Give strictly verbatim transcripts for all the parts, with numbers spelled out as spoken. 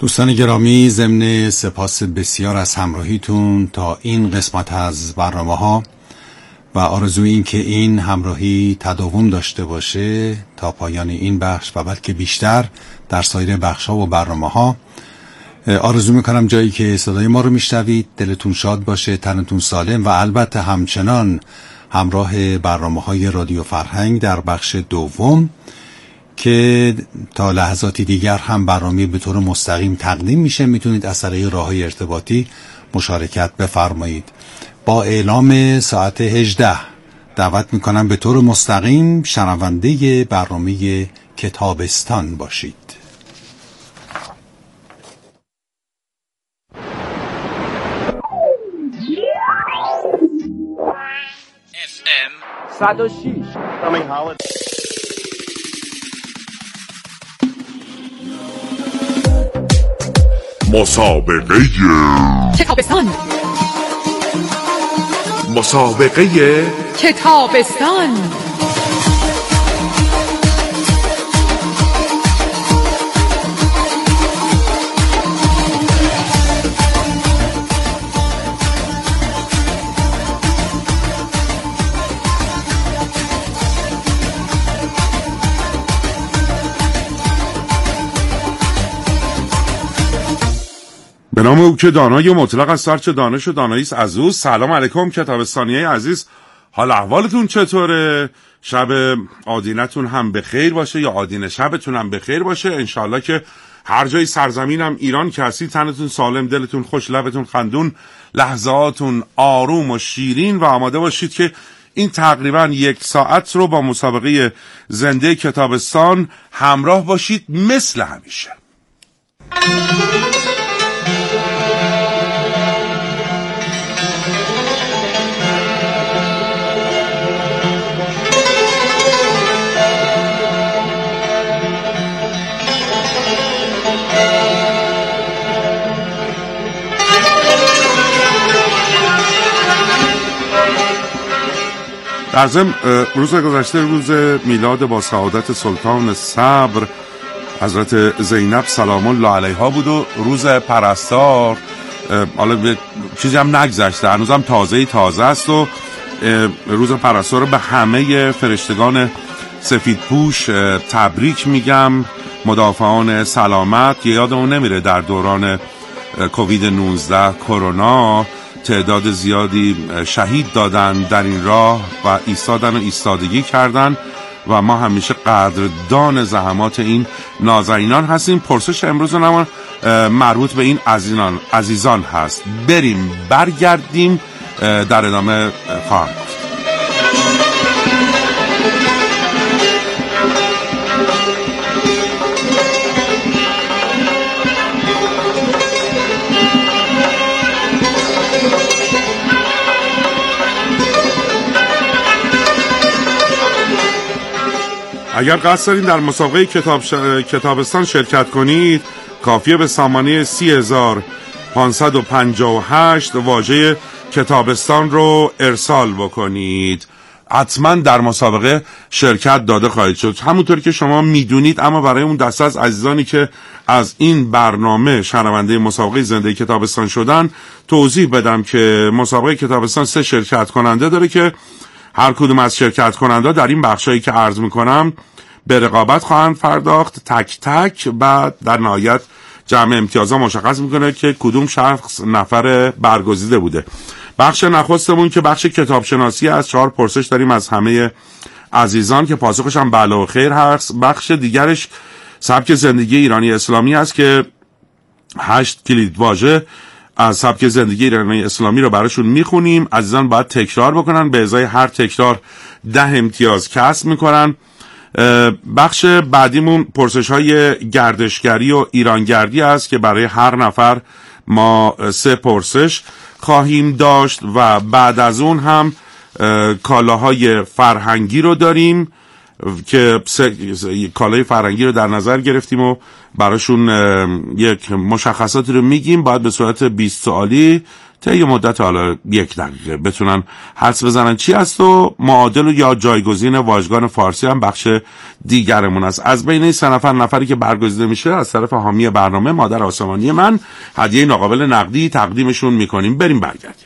دوستان گرامی، ضمن سپاس بسیار از همراهیتون تا این قسمت از برنامه ها و آرزوی این که این همراهی تداوم داشته باشه تا پایان این بخش و بلکه بیشتر در سایر بخش ها و برنامه ها. آرزو میکنم جایی که صدای ما رو میشنوید دلتون شاد باشه، تنتون سالم و البته همچنان همراه برنامه های رادیو فرهنگ در بخش دوم که تا لحظاتی دیگر هم برنامه به طور مستقیم تقدیم میشه. میتونید از طریق راههای ارتباطی مشارکت بفرمایید. با اعلام ساعت هجده دعوت میکنم به طور مستقیم شنونده برنامه کتابستان باشید. اف ام صد و شش مسابقه کتابستان مسابقه کتابستان به نام او که دانای مطلق از سرچ دانش و داناییست از او. سلام علیکم کتابستانیای عزیز، حال احوالتون چطوره؟ شب آدینتون هم بخیر باشه یا آدینه شبتون هم بخیر باشه. انشالله که هر جای سرزمینم ایران که هستی تنتون سالم، دلتون خوش، لبتون خندون، لحظاتون آروم و شیرین و آماده باشید که این تقریبا یک ساعت رو با مسابقه زنده کتابستان همراه باشید مثل همیشه. در ضمن روز گذشته روز میلاد با سعادت سلطان صبر حضرت زینب سلام الله علیها بود و روز پرستار. حالا چیزی هم نگذشته، هنوزم تازه تازه است و روز پرستار رو به همه فرشتگان سفید پوش تبریک میگم. مدافعان سلامت، یادمون نمیره در دوران کووید نوزده کرونا تعداد زیادی شهید دادن در این راه و ایستادن و ایستادگی کردن و ما همیشه قدردان زحمات این نازنینان هستیم. پرسش امروز نمان مربوط به این عزیزان عزیزان هست. بریم برگردیم در ادامه خواهم گفت. اگر قصد دارین در مسابقه کتاب ش... کتابستان شرکت کنید، کافیه به سامانه سی هزار پانصد و پنجاه و هشت واژه کتابستان رو ارسال بکنید. حتما در مسابقه شرکت داده خواهید شد همونطور که شما میدونید. اما برای اون دسته از عزیزانی که از این برنامه شنونده مسابقه زنده کتابستان شدن توضیح بدم که مسابقه کتابستان سه شرکت کننده داره که هر کدوم از شرکت کننده در این بخشایی که عرض میکنم به رقابت خواهند پرداخت تک تک و در نهایت جمع امتیازها مشخص میکنه که کدوم شخص نفر برگزیده بوده. بخش نخستمون که بخش کتاب شناسی از چهار پرسش داریم از همه عزیزان که پاسخش هم بله و خیر هست. بخش دیگرش سبک زندگی ایرانی اسلامی است که هشت کلید واژه از سبک زندگی ایرانی اسلامی رو براشون میخونیم. عزیزان باید تکرار بکنن، به ازای هر تکرار ده امتیاز کسب میکنن. بخش بعدیمون پرسش های گردشگری و ایرانگردی است که برای هر نفر ما سه پرسش خواهیم داشت و بعد از اون هم کالاهای فرهنگی رو داریم که کالای فرنگی رو در نظر گرفتیم و براشون یک مشخصاتی رو میگیم، باید به صورت بیست سوالی طی مدت حالا یک دقیقه بتونن حدس بزنن چی هست و معادل و یا جایگزین واژگان فارسی هم بخش دیگرمون است. از بین این سه نفر نفری که برگزیده میشه از طرف حامی برنامه مادر آسمانی من هدیه ناقابل نقدی تقدیمشون میکنیم. بریم برگردیم.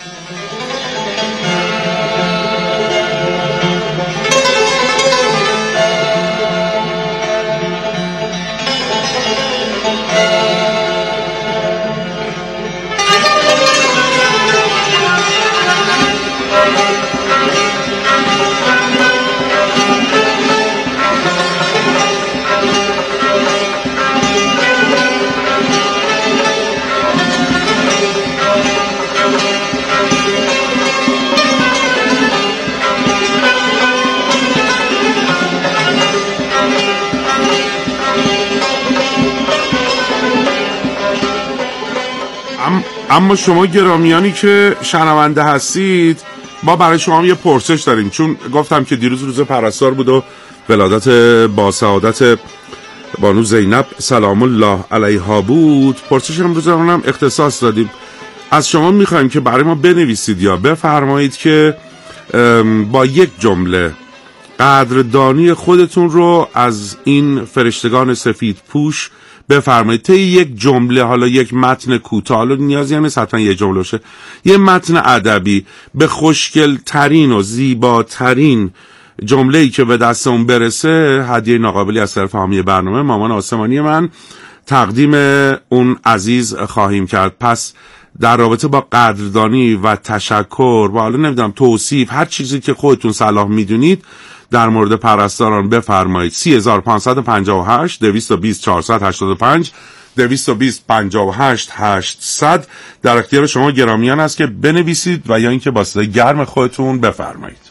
اما شما گرامیانی که شنونده هستید، ما برای شما یه پرسش داریم، چون گفتم که دیروز روز پرستار بود و ولادت با سعادت بانو زینب سلام الله علیها بود. پرسش امروز هم اختصاص دادیم. از شما میخوایم که برای ما بنویسید یا بفرمایید که با یک جمله قدردانی خودتون رو از این فرشتگان سفید پوش بفرمایید. طی یک جمله، حالا یک متن کوتاه، حالا نیازی هم نیست حتما یه جمله باشه، یه متن ادبی به خوشگل ترین و زیباترین جمله‌ای که به دست اون برسه هدیه ناقابلی از طرف حامی برنامه مامان آسمانی من تقدیم اون عزیز خواهیم کرد. پس در رابطه با قدردانی و تشکر و حالا نمیدونم توصیف، هر چیزی که خودتون صلاح میدونید در مورد پرستاران بفرمایید. سی هزار پانصد و پنجاه و هشت دویست و بیست چهارصد و هشتاد و پنج دویست و بیست پنجاه و هشت هشتصد در اختیار شما گرامیان است که بنویسید و یا اینکه با صدای گرم خودتون بفرمایید.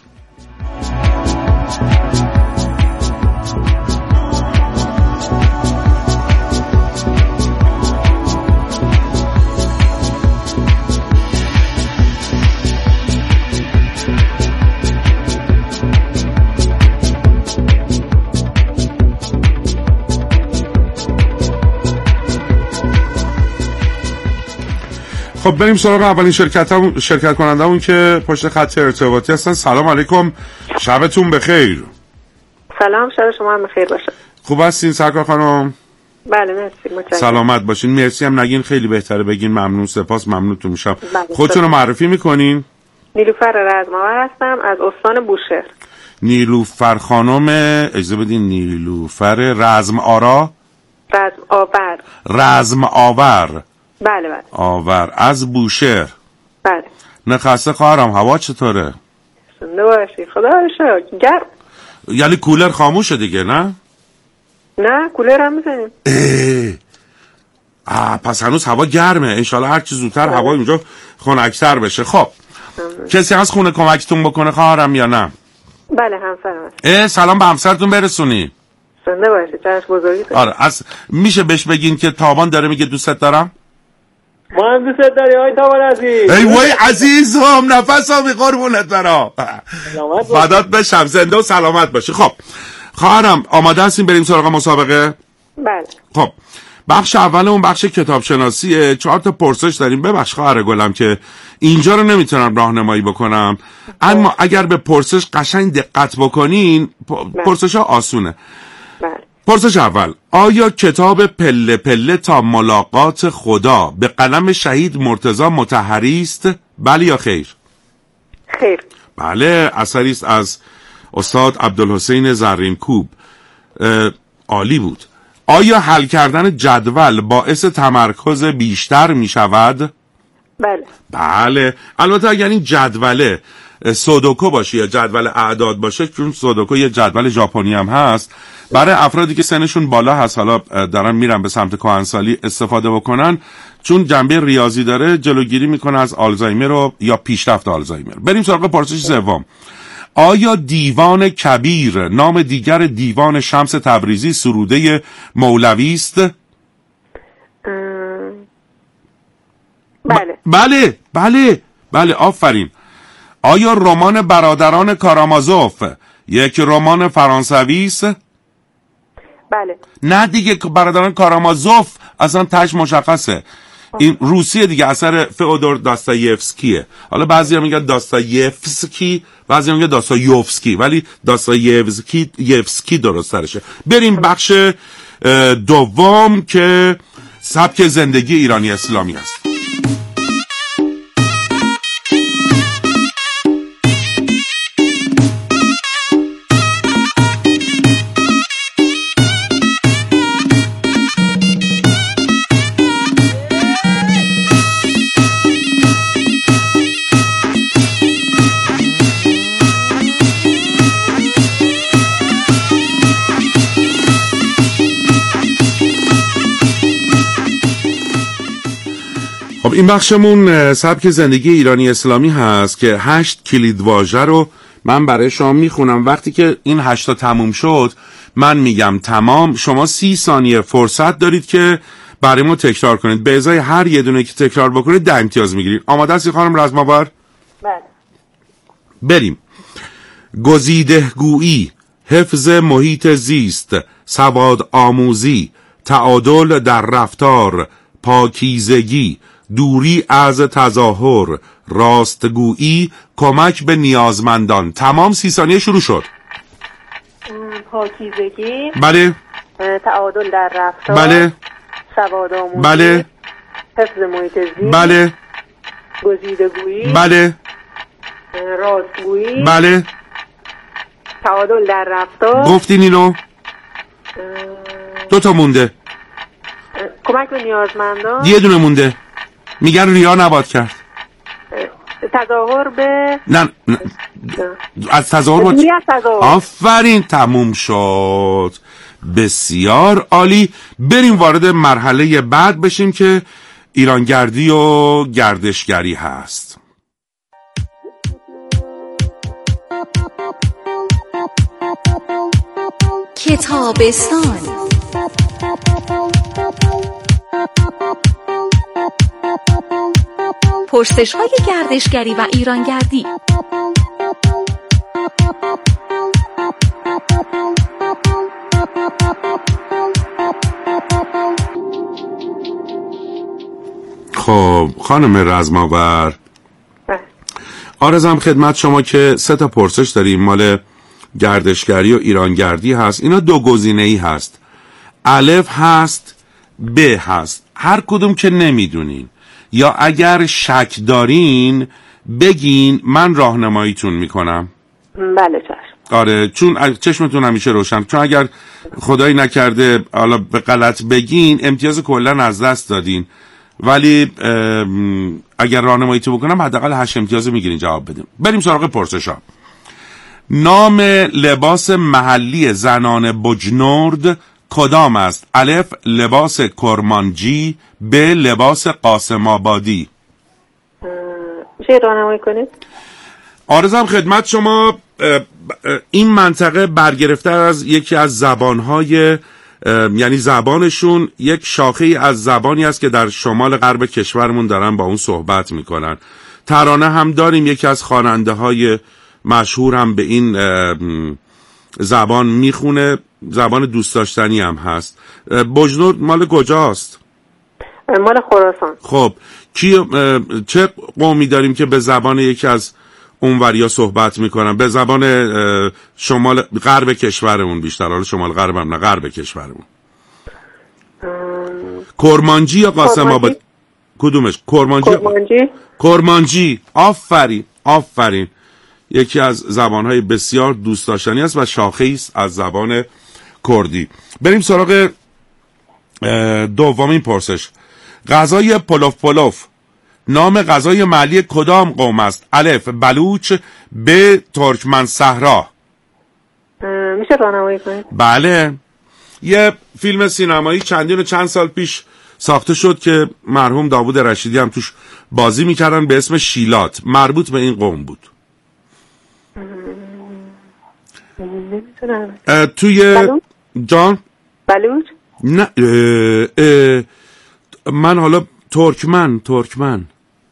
خب بریم سراغ اولین شرکت هم شرکت کنندمون که پشت خط ارتباطی هستن. سلام علیکم، شبتون بخیر. سلام، شب شما هم بخیر باشه. خوب هستین سرکار خانم؟ بله مرسی، متشکرم. سلامت باشین. مرسی هم نگین، خیلی بهتره بگین ممنون، سپاس، ممنونتون میشم. بله. خودتون رو معرفی میکنین؟ نیلوفر رزم‌آور هستم از استان بوشهر. نیلوفر خانم، اجازه بدین، نیلوفر رزم‌آرا؟ رزم‌آور. رزم‌آور. بله بله. آور از بوشهر. بله. نخسته خواهرم، هوا چطوره؟ زنده باشی، خدا رو شکر. گرم. یعنی کولر خاموشه دیگه نه؟ نه کولر هم میزنیم. آه پس هنوز هوا گرمه. انشالله هر چی زودتر هوا اینجا خنک‌تر بشه. خب کسی از خونه کمکتون بکنه خواهرم یا نه؟ بله همسرم هست. اه سلام به همسرتون برسونی. زنده باشی، چشم بزرگی. آره از میشه بهش بگین که تابان داره میگه دوستت دارم؟ ما هم دوست داری آی تابان عزیز. ای وای عزیزم، نفسم قربونت برام. فدات بشم، زنده و سلامت باشی. خب خواهرم آماده هستیم بریم سراغ مسابقه؟ بله. خب بخش اول اون بخش کتاب شناسیه. چهار تا پرسش داریم. ببخش خواهر گلم که اینجا رو نمیتونم راهنمایی بکنم، اما اگر به پرسش قشنگ دقت بکنین پرسش ها آسونه. بله. پرسش اول: آیا کتاب پله پله تا ملاقات خدا به قلم شهید مرتضی مطهری است؟ بله یا خیر؟ خیر. بله، اثری است از استاد عبدالحسین زرینکوب. عالی بود. آیا حل کردن جدول باعث تمرکز بیشتر می شود؟ بله. بله. البته اگر این جدوله سودوکو باشه یا جدول اعداد باشه، چون سودوکو یه جدول ژاپنی هم هست، برای افرادی که سنشون بالا هست، حالا دارن میرن به سمت کهنسالی استفاده بکنن، چون جنبه ریاضی داره، جلوگیری میکنه از آلزایمر و یا پیشرفت آلزایمر. بریم سراغ پرسش سوم: آیا دیوان کبیر نام دیگر دیوان شمس تبریزی سروده مولوی است؟ ام... بله. ب- بله بله بله آفرین. آیا رمان برادران کارامازوف یک رمان فرانسوی است؟ بله. نه دیگه، برادران کارامازوف اصلا تاش مشخصه. این روسیه دیگه، اثر فئودور داستایفسکیه. حالا بعضیا میگن داستایفسکی، بعضیا میگن داستایوفسکی، ولی داستایفسکی یفسکی درست ترشه. بریم بخش دوم که سبک زندگی ایرانی اسلامی است. خب این بخشمون سبک زندگی ایرانی اسلامی هست که هشت کلید واژه رو من برای شما میخونم. وقتی که این هشتا تموم شد من میگم تمام، شما سی ثانیه فرصت دارید که برای ما تکرار کنید. به ازای هر یه دونه که تکرار بکنید ده امتیاز میگیرید. آماده هستی خانم رزم‌آور؟ بله. بریم. گزیده‌گویی، حفظ محیط زیست، سواد آموزی، تعادل در رفتار، پاکیزگی، دوری از تظاهر، راستگویی، کمک به نیازمندان. تمام. سی ثانیه شروع شد. پاکیزگی، بله. تعادل در رفتار، بله. سواد آموزی، بله. حفظ محیط زیست، بله. گزیده‌گویی، بله. راستگویی، بله. تعادل در رفتار. گفتین اینو؟ دو تا مونده. کمک به نیازمندان. یه دونه مونده. میگن ریا نباید کرد. تظاهر به نه, نه. از تظاهر با... آفرین، تموم شد. بسیار عالی. بریم وارد مرحله بعد بشیم که ایرانگردی و گردشگری هست. کتابستان. پرسش‌های گردشگری و ایرانگردی. خب خانم رزم‌آور، آرزم خدمت شما که سه تا پرسش داریم، مال گردشگری و ایرانگردی هست. اینا دو گزینه‌ای هست، الف هست، ب هست. هر کدوم که نمیدونین یا اگر شک دارین بگین، من راهنماییتون میکنم. بله چشم. آره، چون چشمتون همیشه روشن، چون اگر خدایی نکرده حالا به غلط بگین امتیاز کلا از دست دادین، ولی اگر راهنماییتون بکنم حداقل هشت امتیاز میگیرین جواب بدیم. بریم سراغ پرسشا. نام لباس محلی زنان بجنورد کدام است؟ الف لباس کرمانجی، ب لباس قاسم آبادی. میشه راهنمایی کنید؟ عرضم خدمت شما، این منطقه برگرفته از یکی از زبانهای، یعنی زبانشون یک شاخه از زبانی است که در شمال غرب کشورمون دارن با اون صحبت میکنن. ترانه هم داریم، یکی از خواننده های مشهور هم به این زبان میخونه، زبان دوست داشتنی هم هست. بجنورد مال کجاست؟ مال خراسان. خب کی چه قومی داریم که به زبان یکی از اونوریا صحبت میکنن؟ به زبان شمال غرب کشورمون بیشتر، حالا شمال غرب هم نه، غرب کشورمون. کرمانجی یا قاسم آبادی؟ کدومش؟ کرمانجی. کرمانجی. کرمانجی. آفرین آفرین. یکی از زبانهای بسیار دوست داشتنی است و شاخه‌ای است از زبان کردی. بریم سراغ دومین پرسش. غذای پلوف پلوف نام غذای محلی کدام قوم است؟ الف بلوچ، ب ترکمن صحرا. میشه راهنمایی کنید؟ بله. یه فیلم سینمایی چندین و چند سال پیش ساخته شد که مرحوم داوود رشیدی هم توش بازی میکردن به اسم شیلات، مربوط به این قوم بود. نمیتونم. توی بلوچ؟ جان؟ بلوچ؟ نه اه اه من حالا ترکمن ترکمن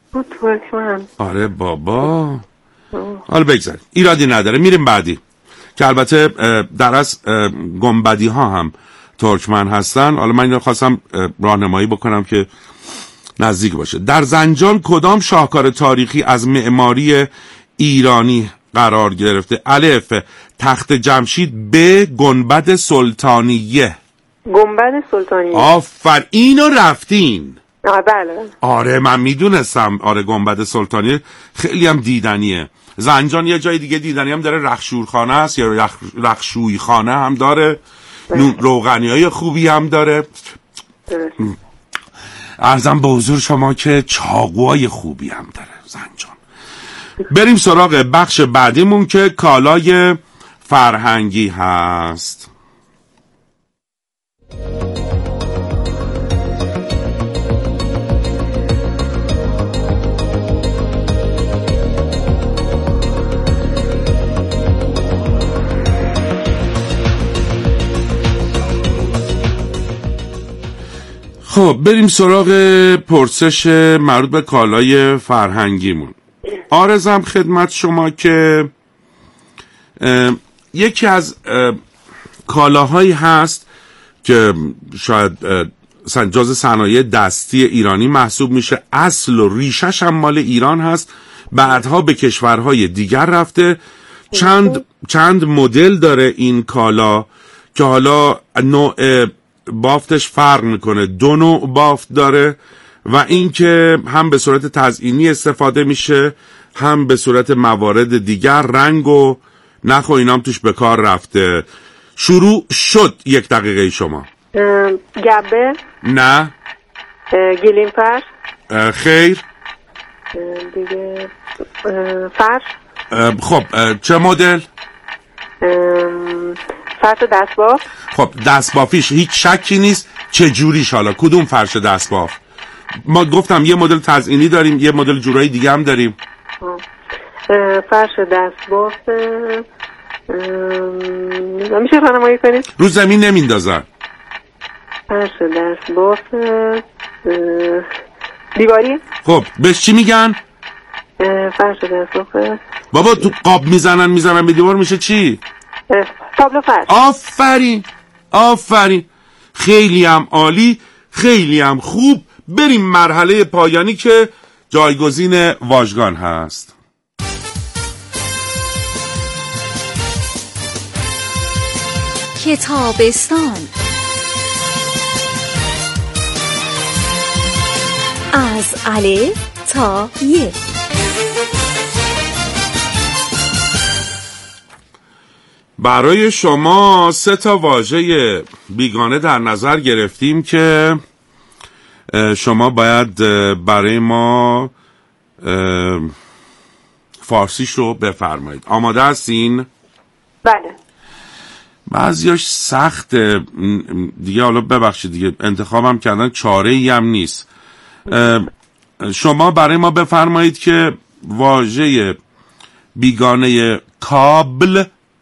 ترکمن. آره بابا. حالا بگذاریم، ایرادی نداره، میریم بعدی. که البته در از گنبدی ها هم ترکمن هستن. حالا من اینو خواستم راهنمایی بکنم که نزدیک باشه. در زنجان کدام شاهکار تاریخی از معماری ایرانی قرار گرفته؟ الف تخت جمشید، ب گنبد سلطانیه. گنبد سلطانیه. آفر اینو رفتین. آه بله. آره من میدونستم. آره گنبد سلطانیه خیلی هم دیدنیه. زنجان یه جای دیگه دیدنی هم داره، رخشورخانه است یا رخ... رخشوی خانه هم داره، روغنی های خوبی هم داره. عرضم به حضور شما که چاقوهای خوبی هم داره زنجان. بریم سراغ بخش بعدیمون که کالای فرهنگی هست. خب بریم سراغ پرسش مربوط به کالای فرهنگیمون. عرضم خدمت شما که یکی از کالاهایی هست که شاید جز صنایع دستی ایرانی محسوب میشه، اصل و ریشش هم مال ایران هست، بعدها به کشورهای دیگر رفته. چند چند مدل داره این کالا که حالا نوع بافتش فرق میکنه. دو نوع بافت داره و این که هم به صورت تزئینی استفاده میشه هم به صورت موارد دیگر، رنگ و نخ و اینام توش به کار رفته. شروع شد. یک دقیقه شما. گبه. نه. گلیم فرش. خیر. دیگه فرش. خب چه مدل؟ فرش دستباف. خب دستبافیش هیچ شکی نیست. چه جوریش حالا؟ کدوم فرش دستباف؟ ما گفتم یه مدل تزئینی داریم، یه مدل جورایی دیگه هم داریم. فرش دستباف میشه راهنمایی کنید؟ رو زمین نمیندازن. فرش دستباف دیواری. خب بهش چی میگن؟ فرش دستباف بابا تو قاب میزنن میزنن به دیوار میشه چی؟ تابلو فرش. آفرین آفرین، خیلی هم عالی، خیلی هم خوب. بریم مرحله پایانی که جایگزین واژگان هست. کتابستان از الف تا ی. برای شما سه تا واژه بیگانه در نظر گرفتیم که شما باید برای ما فارسیش رو بفرمایید. آماده هستین؟ بله. بعضیاش سخته دیگه، حالا ببخشید دیگه انتخابم کردن، چاره ای هم نیست. شما برای ما بفرمایید که واژه بیگانه کابل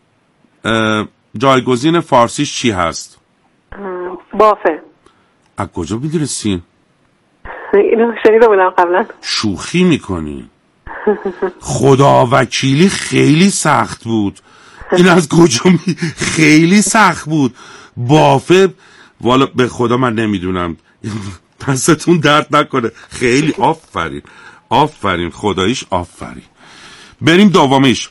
جایگزین فارسیش چی هست؟ بافه. از کجا میدونستین؟ اینو شنیده بودم قبلا. شوخی میکنین؟ خدا وکیلی خیلی سخت بود. این از کجا می... خیلی سخت بود. بافه والا به خدا من نمیدونم. پستون درد نکنه. خیلی آفرین آفرین، خداییش آفرین. بریم دومیش.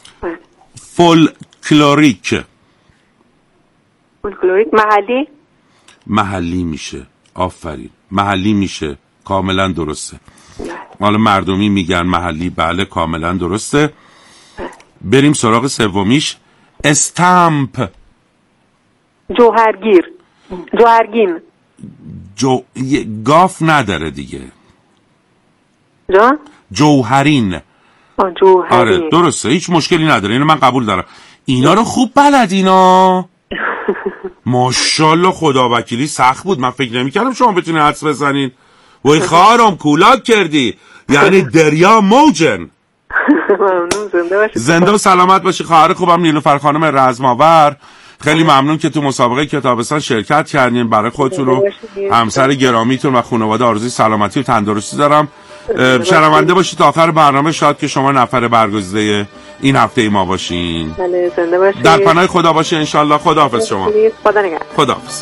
فولکلوریک. فولکلوریک محلی. محلی میشه. آفرین، محلی میشه. کاملا درسته. حالا مردمی میگن محلی، بله کاملا درسته. بریم سراغ سومیش. استامپ. جوهرگیر. جوهرگین. جو... گاف نداره دیگه. جا؟ جوهرین. جوهرین. آره درسته، هیچ مشکلی نداره، اینو من قبول دارم. اینا رو خوب بلدینا. ماشاءالله، خدا وکیلی سخت بود. من فکر نمی‌کردم شما بتونید حدس بزنین. وای خواهرام کولاک کردی، یعنی دریا موجن. ممنون، زنده باشی. زنده و سلامت باشی خواهر خوبم نیلوفر خانم رزماور. خیلی ممنون که تو مسابقه کتابستان شرکت کردین. برای خودتون و همسر گرامیتون و خانواده آرزوی سلامتی و تندرستی دارم. شرمنده باشید تا آخر برنامه، شاید که شما نفر برگزیده این هفته ما باشین. بله زنده باشید. در پناه خدا باشین انشالله. خداحافظ شما. خدا نگهدار. خداحافظ.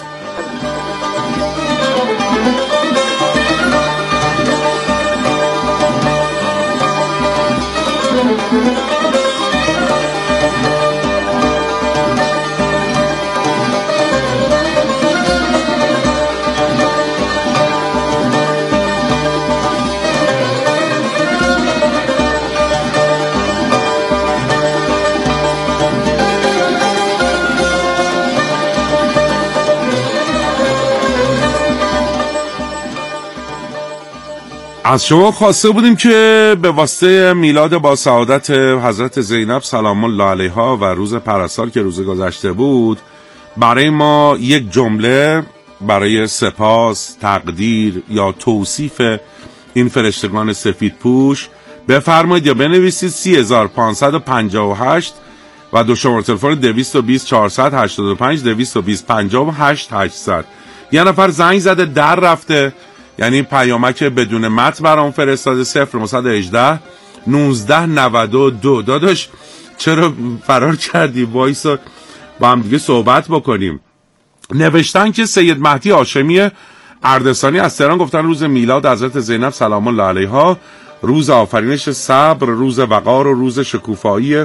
از شما خواسته بودیم که به واسطه میلاد با سعادت حضرت زینب سلام الله علیها و روز پرستار که روز گذشته بود برای ما یک جمله برای سپاس، تقدیر یا توصیف این فرشتگان سفید پوش بفرمایید یا بنویسید. سی هزار پانصد و پنجاه و هشت و دو شماره تلفن دویست و بیست چهارصد هشتاد و پنج دویست و بیست پنجاه و هشت هشتصد. یه نفر زنگ زده در رفته، یعنی پیامک بدون متن برام فرستاده. صفر نهصد و هجده نوزده نود و دو. داداش چرا فرار کردی؟ وایسا با هم دیگه صحبت بکنیم. نوشتن که سید مهدی هاشمی اردسانی از تهران گفتن روز میلاد حضرت زینب سلام الله علیها روز آفرینش صبر، روز وقار و روز شکوفایی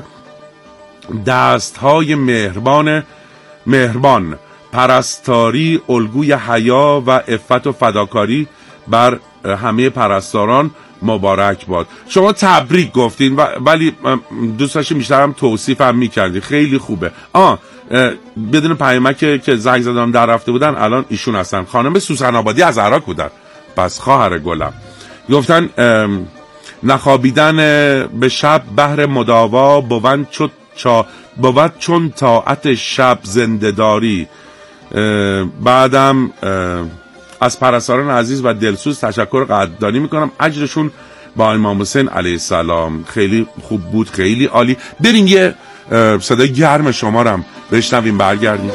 دستهای مهربان مهربان پرستاری، الگوی حیا و عفت و فداکاری بر همه پرستاران مبارک باد. شما تبریک گفتین ولی دوست داشتم بیشتر هم توصیف هم میکردی. خیلی خوبه. آه بدون پیامک که زنگ زدم در رفته بودن الان ایشون هستن. خانم سوسن آبادی از عراق بودن. پس خواهر گلم گفتن نخوابیدن به شب بهر مداوا بود چون چا بود چون طاعت شب زنده‌داری. بعدم از پرستاران عزیز و دلسوز تشکر قدردانی میکنم، اجرشون با امام حسین علیه السلام خیلی خوب بود، خیلی عالی. بریم یه صدای گرم شما رو هم بشنویم برگردیم.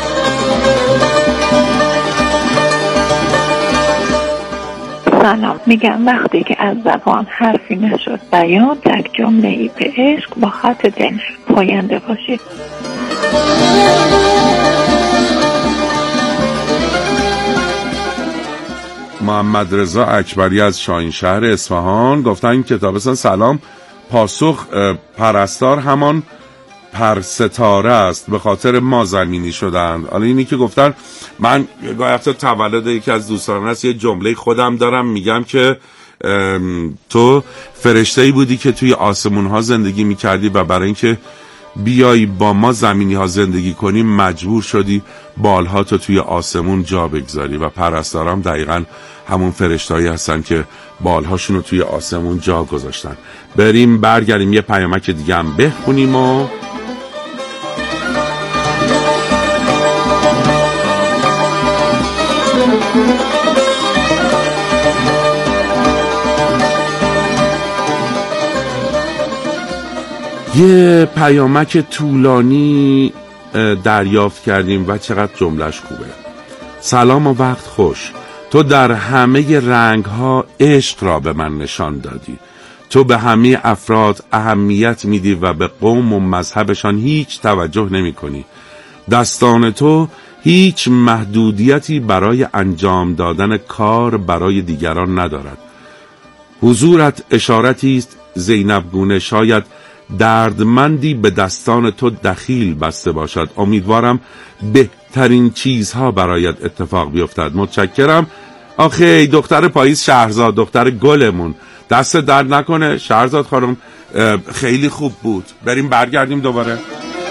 سلام. میگم وقتی که از زبان حرفی نشد بیان، تک جمله ای به عشق با خط دل. پاینده باشید. محمد رضا اکبری از شاهینشهر اصفهان گفتن کتابستان سلام، پاسخ پرستار همان پرستاره است، به خاطر ما زمینی شدند. حالا اینی که گفتن، من گاهی وقتا تولد یکی از دوستان هست یه جمله خودم دارم میگم که تو فرشته‌ای بودی که توی آسمون ها زندگی میکردی و برای اینکه بیایی با ما زمینی ها زندگی کنی مجبور شدی بالها تو توی آسمون جا بگذاری و پرستارام دقیقاً همون فرشتهایی هستن که بالهاشون رو توی آسمون جا گذاشتن. بریم برگردیم یه پیامک دیگه هم بخونیم و یه پیامک طولانی دریافت کردیم و چقدر جملهش خوبه. سلام و وقت خوش. تو در همه رنگ ها عشق را به من نشان دادی. تو به همه افراد اهمیت میدی و به قوم و مذهبشان هیچ توجه نمی کنی. دستان تو هیچ محدودیتی برای انجام دادن کار برای دیگران ندارد. حضورت اشارتی است زینب گونه، شاید دردمندی به دستان تو دخیل بسته باشد. امیدوارم بهترین چیزها برایت اتفاق بیفتد. متشکرم. آخه دختر پاییز شهرزاد، دختر گلمون، دست درد نکنه شهرزاد خانم، خیلی خوب بود. بریم برگردیم دوباره.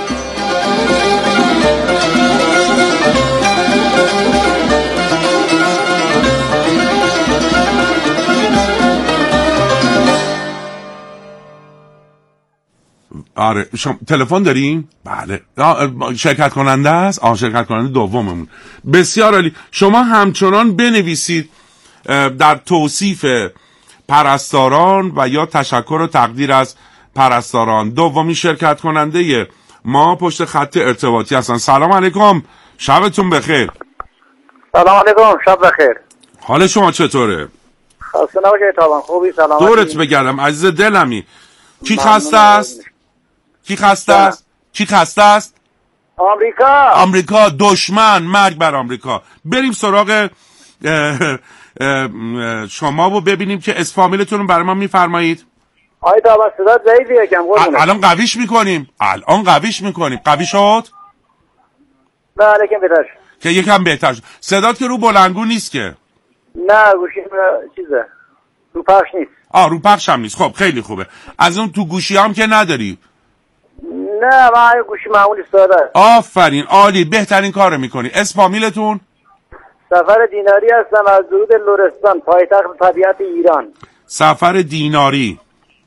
آره شما تلفن داریم؟ بله. شرکت کننده است؟ آه شرکت کننده دوممون. بسیار عالی. شما همچنان بنویسید در توصیف پرستاران و یا تشکر و تقدیر از پرستاران. دومی شرکت کننده ما پشت خط ارتباطی هستن. سلام علیکم، شبتون بخیر. سلام علیکم، شب بخیر. حال شما چطوره؟ خسته نباشید تابان. خوبی؟ سلامتی؟ دورت بگردم عزیز دلمی. کی خسته است؟ کی خسته است؟ کی خسته است؟ آمریکا. آمریکا. دشمن. مرگ بر آمریکا. بریم سراغ اه اه شما و ببینیم که اسم فامیلتون رو برای ما میفرمایید. آی تا بس صدا ضعیفی یکم قربونه. الان قویش میکنیم. الان قویش میکنیم. قوی شد؟ نه لیکن بهتر شد. که یکم بهتر شد. صدات که رو بلندگو نیست که. نه گوشی چیزه. رو پخش نیست. آه رو پخش هم نیست. خب خیلی خوبه. از اون تو گوشی هم که نداری؟ نه من گوشی معمولی ساده است. آفرین عالی، بهترین کار رو میکنی. اسم فامیلتون؟ سفر دیناری هستم از درود لرستان، پایتخت طبیعت ایران. سفر دیناری.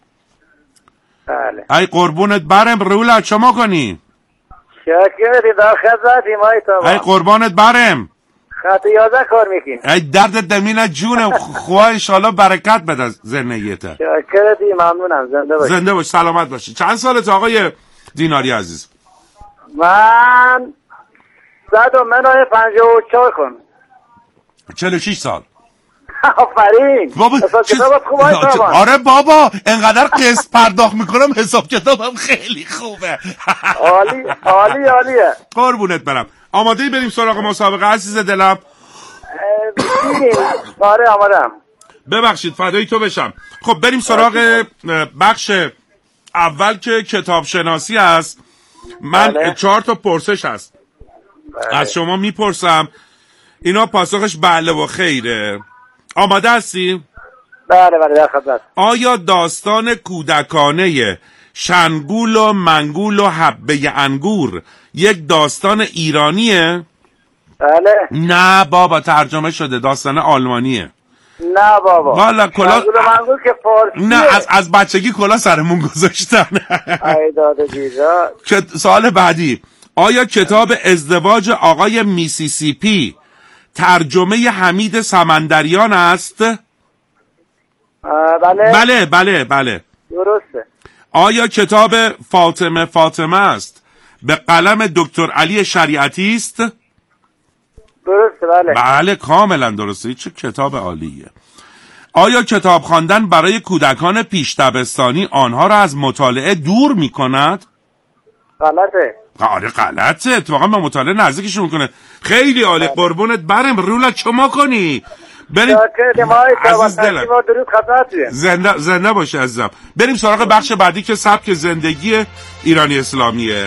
بله. ای قربونت برم رولا چما کنی؟ شکرتی در خدمتی مای تا. ای قربانت برم. خط یازده کار میکنی. ای درد دمینه جونم. خواه انشالله برکت بده زندگیته. شکرتی ممنونم. زنده باشی. زنده باش، سلامت باشی. چند سالت آقای دیناری عزیز؟ من صد و منای پنجاه و چهار کن. چهل و شش سال. آفرین. بابا حساب چیز... کتابت خوب های تا. آره بابا انقدر قسط پرداخت میکنم حساب کتابم خیلی خوبه. عالی عالی عالیه. قربونت برم. آماده بریم سراغ مسابقه عزیز دلم؟ بریم. آره آمادم. ببخشید فدای تو بشم. خب بریم سراغ بخش اول که کتاب شناسی است. من بله. چهار تا پرسش هست بله. از شما میپرسم، اینا پاسخش بله و خیره. آماده هستی؟ بله بله در خدمت. آیا داستان کودکانه شنگول و منگول و حبه انگور یک داستان ایرانیه؟ بله. نه بابا ترجمه شده، داستان آلمانیه. نه بابا. والا کلا منگول و منگول که فارسیه. نه از از بچگی کلا سرمون گذاشتن. ای داده جیزا. سوال بعدی، آیا کتاب ازدواج آقای میسیسیپی ترجمه حمید سمندریان است؟ بله بله بله بله درسته. آیا کتاب فاطمه فاطمه است به قلم دکتر علی شریعتی است؟ درسته بله. بله کاملا درسته. چه کتاب عالیه. آیا کتاب خواندن برای کودکان پیش دبستانی آنها را از مطالعه دور می کند؟ غلطه. آره غلطه، اتفاقا به مطالعه نزدیکشون میکنه. خیلی عالی. قربونت برم رولا چما کنی. بریم عزیز دلم زنده, زنده باشه عزیزم. بریم سراغ بخش بعدی که سبک زندگی ایرانی اسلامیه.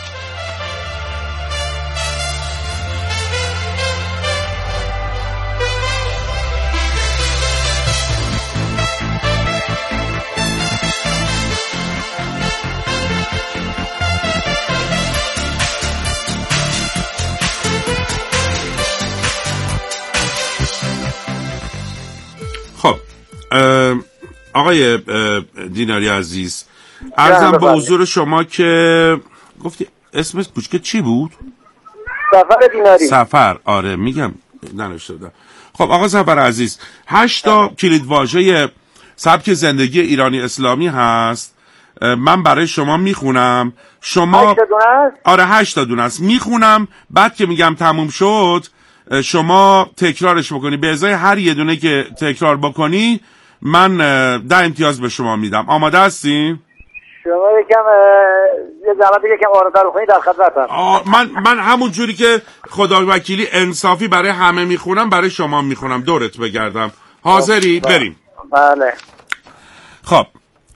خب آقای دیناری عزیز عرضم به حضور شما که گفتی اسمش کوچکه چی بود؟ سفر دیناری. سفر آره میگم ننوشته بودم. خب آقا سفر عزیز هشت تا کلید واژه سبک زندگی ایرانی اسلامی هست. من برای شما میخونم. شما هشت تا دونه است؟ آره هشت تا دونه است. میخونم بعد که میگم تموم شد شما تکرارش بکنی. به ازای هر یه دونه که تکرار بکنی من ده امتیاز به شما میدم. آماده هستی؟ شما یکم یه زحمت یکم آرام‌تر بخونید در خدمتم. من من همون جوری که خدا وکیلی انصافی برای همه میخونم برای شما میخونم. دورت بگردم. حاضری؟ بریم. بله. خب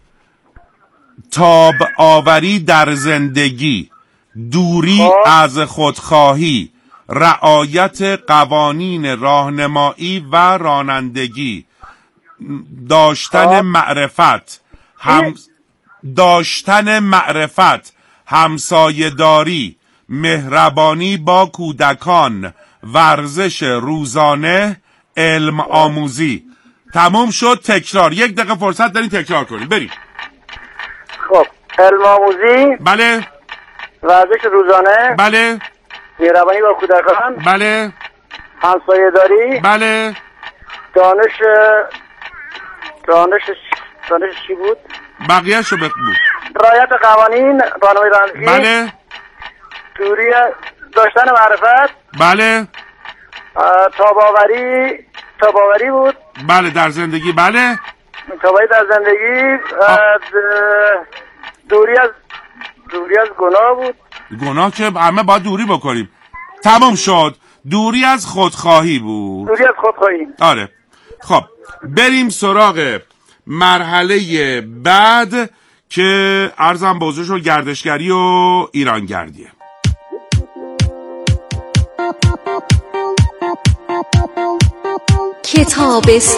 تاب آوری در زندگی، دوری خب. از خودخواهی، رعایت قوانین راهنمایی و رانندگی، داشتن معرفت هم داشتن معرفت همسایه‌داری، مهربانی با کودکان، ورزش روزانه، علم آموزی. تموم شد. تکرار. یک دقیقه فرصت دارین تکرار کنین. بریم. خب علم آموزی بله، ورزش روزانه بله، مهربانی با کودکان بله، همسایه‌داری بله، دانش دانش دانش چی بود؟ بقیه شو بگو. رعایت قوانین راهنمایی رانندگی بله، دوری داشتن معرفت بله، تاباوری تاباوری بود بله در زندگی بله، تاباوری در زندگی دوری از دوری از گناه بود. گناه که همه باید دوری بکنیم. تمام شد. دوری از خودخواهی بود. دوری از خودخواهی. آره. خب بریم سراغ مرحله بعد که عرضم به حضور شد گردشگری و ایرانگردیه. کتابستان.